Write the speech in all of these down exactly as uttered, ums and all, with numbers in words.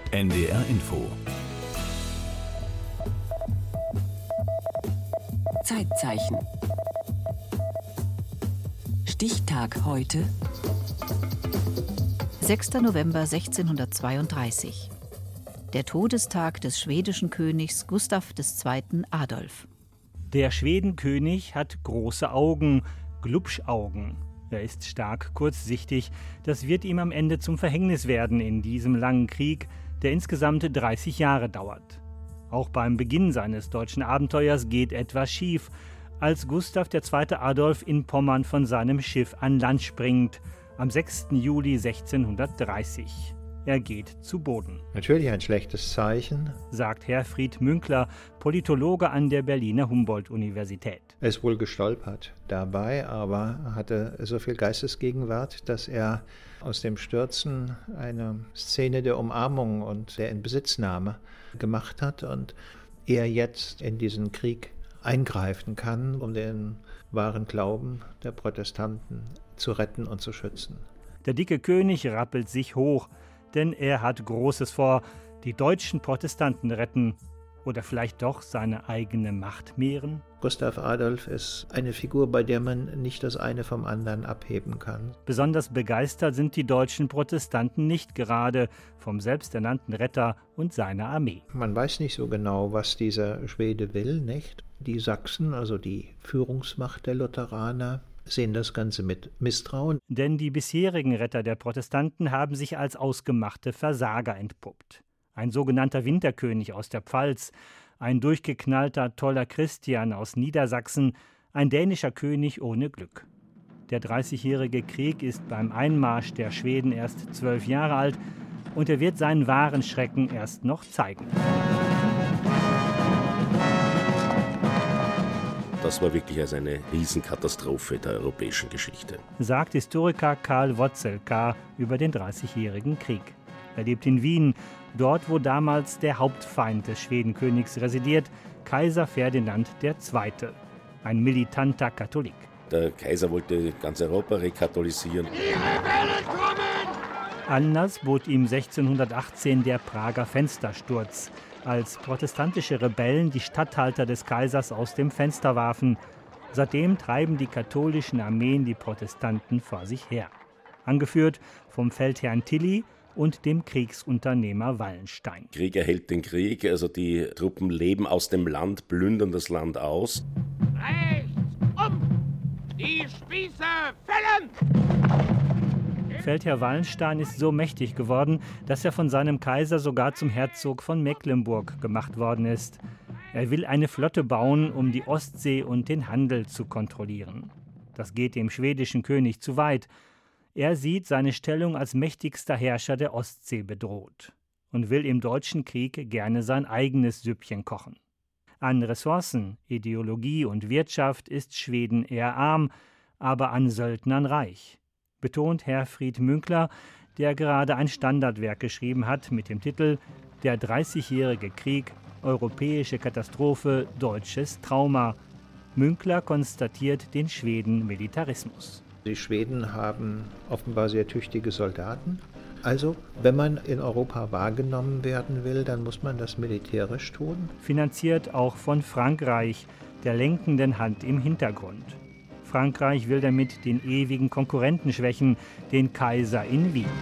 N D R Info. Zeitzeichen. Stichtag heute. sechster November sechzehnhundertzweiunddreißig. Der Todestag des schwedischen Königs Gustav der Zweite. Adolf. Der Schwedenkönig hat große Augen, Glubschaugen. Er ist stark kurzsichtig. Das wird ihm am Ende zum Verhängnis werden in diesem langen Krieg, der insgesamt dreißig Jahre dauert. Auch beim Beginn seines deutschen Abenteuers geht etwas schief, als Gustav der Zweite. Adolf in Pommern von seinem Schiff an Land springt, am sechsten Juli sechzehnhundertdreißig. Er geht zu Boden. Natürlich ein schlechtes Zeichen, sagt Herfried Münkler, Politologe an der Berliner Humboldt-Universität. Er ist wohl gestolpert dabei, aber hatte so viel Geistesgegenwart, dass er aus dem Stürzen eine Szene der Umarmung und der Inbesitznahme gemacht hat und er jetzt in diesen Krieg eingreifen kann, um den wahren Glauben der Protestanten zu retten und zu schützen. Der dicke König rappelt sich hoch, denn er hat Großes vor, die deutschen Protestanten retten oder vielleicht doch seine eigene Macht mehren. Gustav Adolf ist eine Figur, bei der man nicht das eine vom anderen abheben kann. Besonders begeistert sind die deutschen Protestanten nicht gerade vom selbsternannten Retter und seiner Armee. Man weiß nicht so genau, was dieser Schwede will, nicht? Die Sachsen, also die Führungsmacht der Lutheraner, sehen das Ganze mit Misstrauen. Denn die bisherigen Retter der Protestanten haben sich als ausgemachte Versager entpuppt. Ein sogenannter Winterkönig aus der Pfalz, ein durchgeknallter toller Christian aus Niedersachsen, ein dänischer König ohne Glück. Der dreißigjährige Krieg ist beim Einmarsch der Schweden erst zwölf Jahre alt und er wird seinen wahren Schrecken erst noch zeigen. Das war wirklich also eine Riesenkatastrophe der europäischen Geschichte, sagt Historiker Karl Wotzelka über den dreißigjährigen Krieg. Er lebt in Wien, dort wo damals der Hauptfeind des Schwedenkönigs residiert, Kaiser Ferdinand der Zweite., ein militanter Katholik. Der Kaiser wollte ganz Europa rekatholisieren. Die Rebellen kommen! Anlass bot ihm sechzehnhundertachtzehn der Prager Fenstersturz, als protestantische Rebellen die Statthalter des Kaisers aus dem Fenster warfen. Seitdem treiben die katholischen Armeen die Protestanten vor sich her. Angeführt vom Feldherrn Tilly und dem Kriegsunternehmer Wallenstein. Krieg erhält den Krieg, also die Truppen leben aus dem Land, plündern das Land aus. Rechts um! Die Spieße fällen! Feldherr Wallenstein ist so mächtig geworden, dass er von seinem Kaiser sogar zum Herzog von Mecklenburg gemacht worden ist. Er will eine Flotte bauen, um die Ostsee und den Handel zu kontrollieren. Das geht dem schwedischen König zu weit. Er sieht seine Stellung als mächtigster Herrscher der Ostsee bedroht und will im deutschen Krieg gerne sein eigenes Süppchen kochen. An Ressourcen, Ideologie und Wirtschaft ist Schweden eher arm, aber an Söldnern reich, betont Herfried Münkler, der gerade ein Standardwerk geschrieben hat mit dem Titel »Der dreißigjährige Krieg, europäische Katastrophe, deutsches Trauma«. Münkler konstatiert den Schweden-Militarismus. Die Schweden haben offenbar sehr tüchtige Soldaten. Also, wenn man in Europa wahrgenommen werden will, dann muss man das militärisch tun. Finanziert auch von Frankreich, der lenkenden Hand im Hintergrund. Frankreich will damit den ewigen Konkurrenten schwächen, den Kaiser in Wien.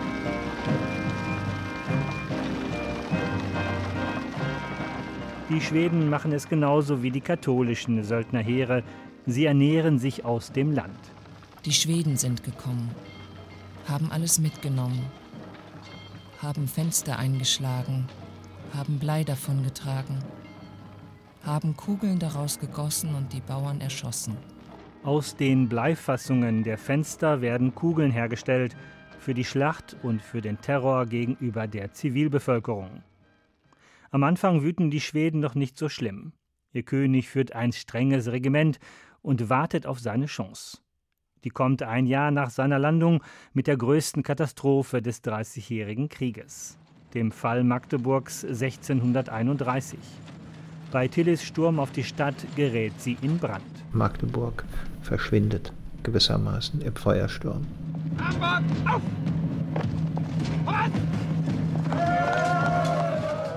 Die Schweden machen es genauso wie die katholischen Söldnerheere. Sie ernähren sich aus dem Land. Die Schweden sind gekommen, haben alles mitgenommen, haben Fenster eingeschlagen, haben Blei davongetragen, haben Kugeln daraus gegossen und die Bauern erschossen. Aus den Bleifassungen der Fenster werden Kugeln hergestellt für die Schlacht und für den Terror gegenüber der Zivilbevölkerung. Am Anfang wüten die Schweden noch nicht so schlimm. Ihr König führt ein strenges Regiment und wartet auf seine Chance. Die kommt ein Jahr nach seiner Landung mit der größten Katastrophe des Dreißigjährigen Krieges, dem Fall Magdeburgs sechzehnhunderteinunddreißig. Bei Tillys Sturm auf die Stadt gerät sie in Brand. Magdeburg verschwindet gewissermaßen im Feuersturm. Hamburg, auf! Was?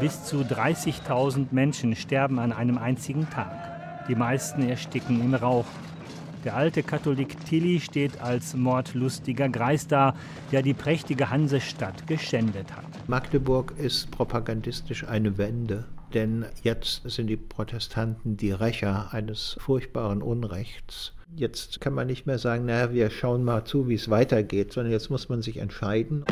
Bis zu dreißigtausend Menschen sterben an einem einzigen Tag. Die meisten ersticken im Rauch. Der alte Katholik Tilly steht als mordlustiger Greis da, der die prächtige Hansestadt geschändet hat. Magdeburg ist propagandistisch eine Wende, denn jetzt sind die Protestanten die Rächer eines furchtbaren Unrechts. Jetzt kann man nicht mehr sagen, naja, wir schauen mal zu, wie es weitergeht, sondern jetzt muss man sich entscheiden.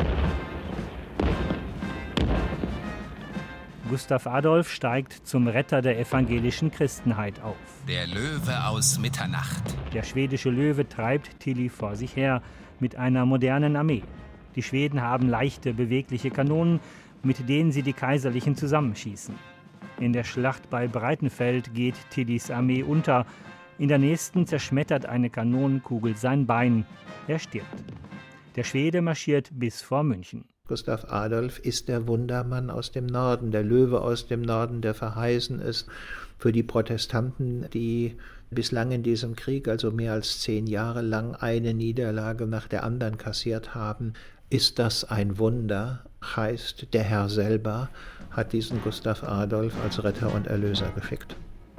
Gustav Adolf steigt zum Retter der evangelischen Christenheit auf. Der Löwe aus Mitternacht. Der schwedische Löwe treibt Tilly vor sich her mit einer modernen Armee. Die Schweden haben leichte, bewegliche Kanonen, mit denen sie die Kaiserlichen zusammenschießen. In der Schlacht bei Breitenfeld geht Tillys Armee unter. In der nächsten zerschmettert eine Kanonenkugel sein Bein. Er stirbt. Der Schwede marschiert bis vor München. Gustav Adolf ist der Wundermann aus dem Norden, der Löwe aus dem Norden, der verheißen ist. Für die Protestanten, die bislang in diesem Krieg, also mehr als zehn Jahre lang, eine Niederlage nach der anderen kassiert haben, ist das ein Wunder, heißt, der Herr selber hat diesen Gustav Adolf als Retter und Erlöser geschickt.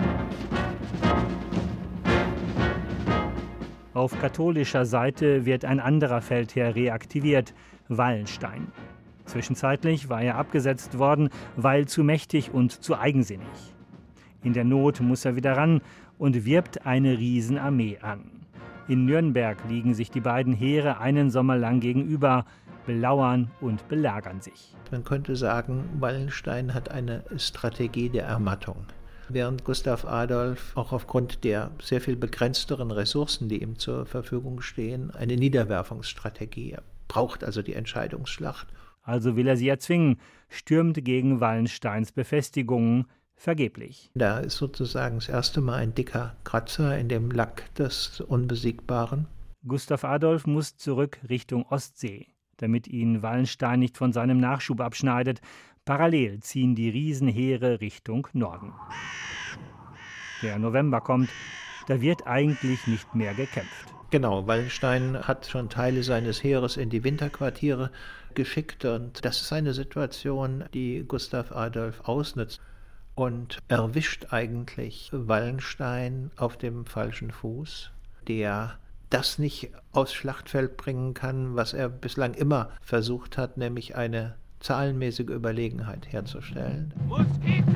Auf katholischer Seite wird ein anderer Feldherr reaktiviert, Wallenstein. Zwischenzeitlich war er abgesetzt worden, weil zu mächtig und zu eigensinnig. In der Not muss er wieder ran und wirbt eine Riesenarmee an. In Nürnberg liegen sich die beiden Heere einen Sommer lang gegenüber, belauern und belagern sich. Man könnte sagen, Wallenstein hat eine Strategie der Ermattung. Während Gustav Adolf auch aufgrund der sehr viel begrenzteren Ressourcen, die ihm zur Verfügung stehen, eine Niederwerfungsstrategie. Er braucht also die Entscheidungsschlacht. Also will er sie erzwingen, stürmt gegen Wallensteins Befestigungen, vergeblich. Da ist sozusagen das erste Mal ein dicker Kratzer in dem Lack des Unbesiegbaren. Gustav Adolf muss zurück Richtung Ostsee, damit ihn Wallenstein nicht von seinem Nachschub abschneidet. Parallel ziehen die Riesenheere Richtung Norden. Der November kommt, da wird eigentlich nicht mehr gekämpft. Genau, Wallenstein hat schon Teile seines Heeres in die Winterquartiere geschickt und das ist eine Situation, die Gustav Adolf ausnutzt und erwischt eigentlich Wallenstein auf dem falschen Fuß, der das nicht aufs Schlachtfeld bringen kann, was er bislang immer versucht hat, nämlich eine zahlenmäßige Überlegenheit herzustellen. Muskete!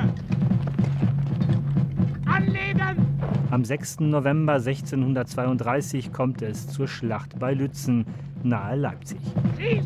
Anlegen! Am sechsten November sechzehnhundertzweiunddreißig kommt es zur Schlacht bei Lützen, nahe Leipzig. Schieß!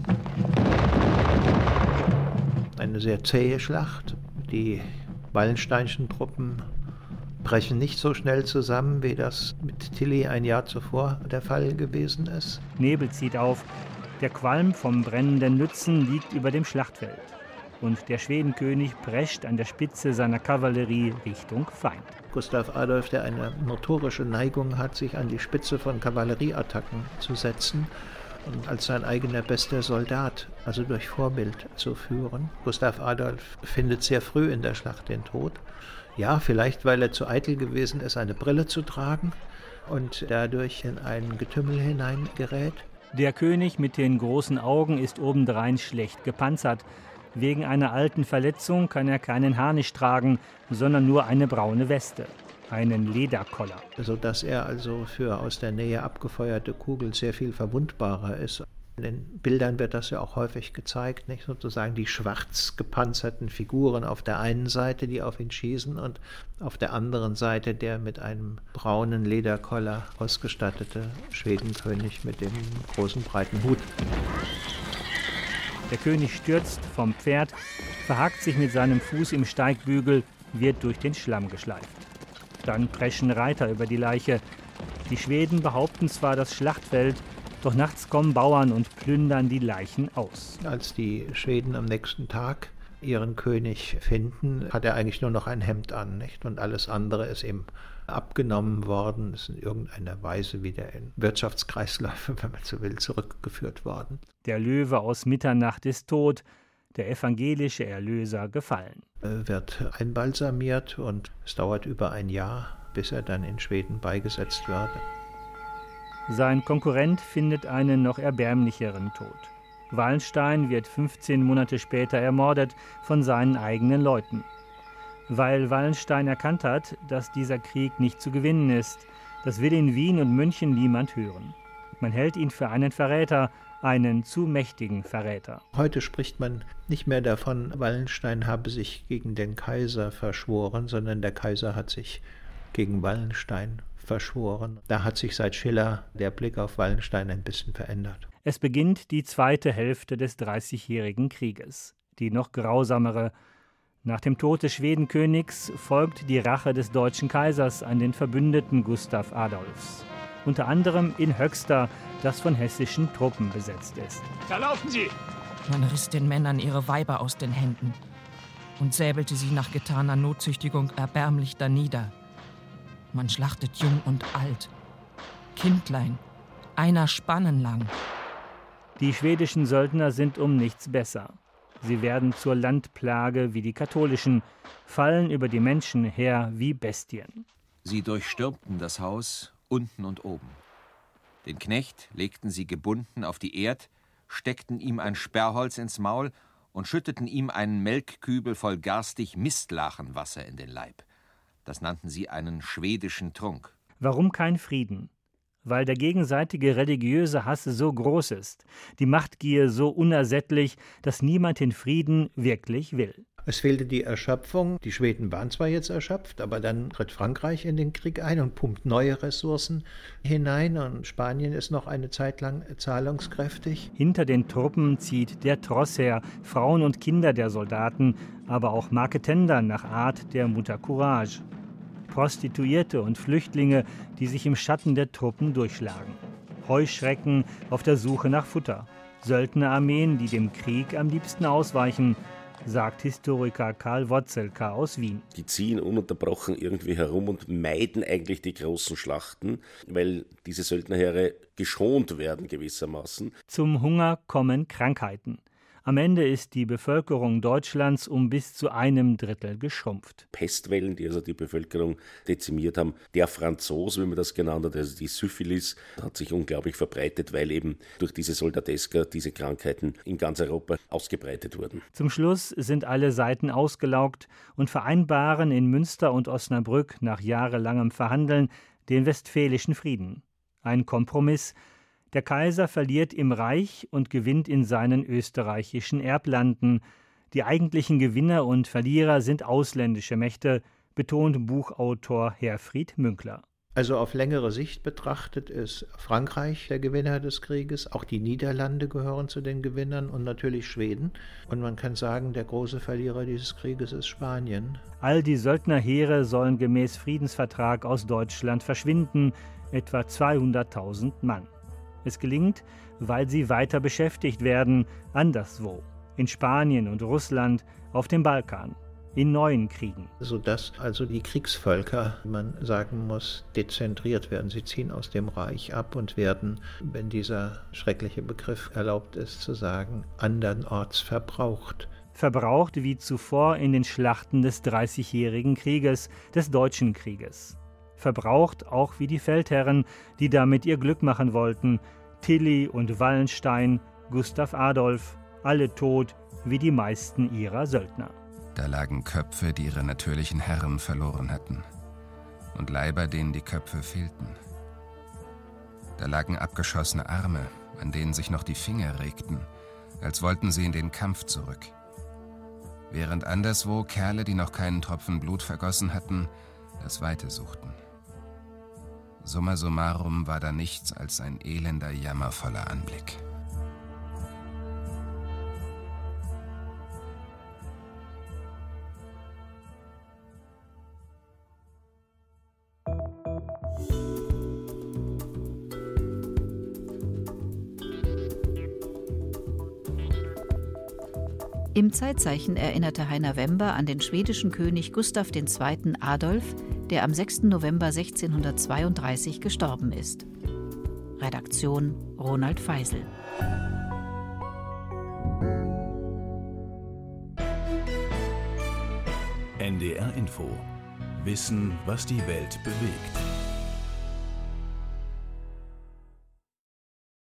Eine sehr zähe Schlacht. Die wallensteinischen Truppen brechen nicht so schnell zusammen, wie das mit Tilly ein Jahr zuvor der Fall gewesen ist. Nebel zieht auf. Der Qualm vom brennenden Lützen liegt über dem Schlachtfeld. Und der Schwedenkönig prescht an der Spitze seiner Kavallerie Richtung Feind. Gustav Adolf, der eine notorische Neigung hat, sich an die Spitze von Kavallerieattacken zu setzen und als sein eigener bester Soldat, also durch Vorbild zu führen. Gustav Adolf findet sehr früh in der Schlacht den Tod. Ja, vielleicht weil er zu eitel gewesen ist, eine Brille zu tragen und dadurch in ein Getümmel hineingerät. Der König mit den großen Augen ist obendrein schlecht gepanzert. Wegen einer alten Verletzung kann er keinen Harnisch tragen, sondern nur eine braune Weste, einen Lederkoller. Sodass er also für aus der Nähe abgefeuerte Kugeln sehr viel verwundbarer ist. In den Bildern wird das ja auch häufig gezeigt, nicht? Sozusagen die schwarz gepanzerten Figuren auf der einen Seite, die auf ihn schießen, und auf der anderen Seite der mit einem braunen Lederkoller ausgestattete Schwedenkönig mit dem großen breiten Hut. Der König stürzt vom Pferd, verhakt sich mit seinem Fuß im Steigbügel, wird durch den Schlamm geschleift. Dann preschen Reiter über die Leiche. Die Schweden behaupten zwar das Schlachtfeld, doch nachts kommen Bauern und plündern die Leichen aus. Als die Schweden am nächsten Tag ihren König finden, hat er eigentlich nur noch ein Hemd an, nicht? Und alles andere ist ihm abgenommen worden, ist in irgendeiner Weise wieder in Wirtschaftskreisläufe, wenn man so will, zurückgeführt worden. Der Löwe aus Mitternacht ist tot, der evangelische Erlöser gefallen. Er wird einbalsamiert und es dauert über ein Jahr, bis er dann in Schweden beigesetzt wird. Sein Konkurrent findet einen noch erbärmlicheren Tod. Wallenstein wird fünfzehn Monate später ermordet von seinen eigenen Leuten. Weil Wallenstein erkannt hat, dass dieser Krieg nicht zu gewinnen ist, das will in Wien und München niemand hören. Man hält ihn für einen Verräter, einen zu mächtigen Verräter. Heute spricht man nicht mehr davon, Wallenstein habe sich gegen den Kaiser verschworen, sondern der Kaiser hat sich gegen Wallenstein verschworen. Da hat sich seit Schiller der Blick auf Wallenstein ein bisschen verändert. Es beginnt die zweite Hälfte des Dreißigjährigen Krieges, die noch grausamere. Nach dem Tod des Schwedenkönigs folgt die Rache des deutschen Kaisers an den Verbündeten Gustav Adolfs. Unter anderem in Höxter, das von hessischen Truppen besetzt ist. Da laufen sie! Man riss den Männern ihre Weiber aus den Händen und säbelte sie nach getaner Notzüchtigung erbärmlich danieder. Man schlachtet jung und alt, Kindlein, einer Spannen lang. Die schwedischen Söldner sind um nichts besser. Sie werden zur Landplage wie die katholischen, fallen über die Menschen her wie Bestien. Sie durchstürmten das Haus unten und oben. Den Knecht legten sie gebunden auf die Erd, steckten ihm ein Sperrholz ins Maul und schütteten ihm einen Melkkübel voll garstig Mistlachenwasser in den Leib. Das nannten sie einen schwedischen Trunk. Warum kein Frieden? Weil der gegenseitige religiöse Hass so groß ist, die Machtgier so unersättlich, dass niemand den Frieden wirklich will. Es fehlte die Erschöpfung. Die Schweden waren zwar jetzt erschöpft, aber dann tritt Frankreich in den Krieg ein und pumpt neue Ressourcen hinein. Und Spanien ist noch eine Zeit lang zahlungskräftig. Hinter den Truppen zieht der Tross her, Frauen und Kinder der Soldaten, aber auch Marketender nach Art der Mutter Courage. Prostituierte und Flüchtlinge, die sich im Schatten der Truppen durchschlagen. Heuschrecken auf der Suche nach Futter. Söldnerarmeen, die dem Krieg am liebsten ausweichen, sagt Historiker Karl Wotzelka aus Wien. Die ziehen ununterbrochen irgendwie herum und meiden eigentlich die großen Schlachten, weil diese Söldnerheere geschont werden gewissermaßen. Zum Hunger kommen Krankheiten. Am Ende ist die Bevölkerung Deutschlands um bis zu einem Drittel geschrumpft. Pestwellen, die also die Bevölkerung dezimiert haben. Der Franzose, wie man das genannt hat, also die Syphilis, hat sich unglaublich verbreitet, weil eben durch diese Soldateska diese Krankheiten in ganz Europa ausgebreitet wurden. Zum Schluss sind alle Seiten ausgelaugt und vereinbaren in Münster und Osnabrück nach jahrelangem Verhandeln den Westfälischen Frieden. Ein Kompromiss. Der Kaiser verliert im Reich und gewinnt in seinen österreichischen Erblanden. Die eigentlichen Gewinner und Verlierer sind ausländische Mächte, betont Buchautor Herfried Münkler. Also auf längere Sicht betrachtet ist Frankreich der Gewinner des Krieges, auch die Niederlande gehören zu den Gewinnern und natürlich Schweden. Und man kann sagen, der große Verlierer dieses Krieges ist Spanien. All die Söldnerheere sollen gemäß Friedensvertrag aus Deutschland verschwinden, etwa zweihunderttausend Mann. Es gelingt, weil sie weiter beschäftigt werden, anderswo, in Spanien und Russland, auf dem Balkan, in neuen Kriegen. Sodass also die Kriegsvölker, man sagen muss, dezentriert werden. Sie ziehen aus dem Reich ab und werden, wenn dieser schreckliche Begriff erlaubt ist zu sagen, andernorts verbraucht. Verbraucht wie zuvor in den Schlachten des Dreißigjährigen Krieges, des Deutschen Krieges. Verbraucht auch wie die Feldherren, die damit ihr Glück machen wollten. Tilly und Wallenstein, Gustav Adolf, alle tot wie die meisten ihrer Söldner. Da lagen Köpfe, die ihre natürlichen Herren verloren hatten, und Leiber, denen die Köpfe fehlten. Da lagen abgeschossene Arme, an denen sich noch die Finger regten, als wollten sie in den Kampf zurück. Während anderswo Kerle, die noch keinen Tropfen Blut vergossen hatten, das Weite suchten. Summa summarum war da nichts als ein elender, jammervoller Anblick. Im Zeitzeichen erinnerte Heiner Wember an den schwedischen König Gustav der Zweite. Adolf, der am sechsten November sechzehnhundertzweiunddreißig gestorben ist. Redaktion Ronald Feisel. N D R Info. Wissen, was die Welt bewegt.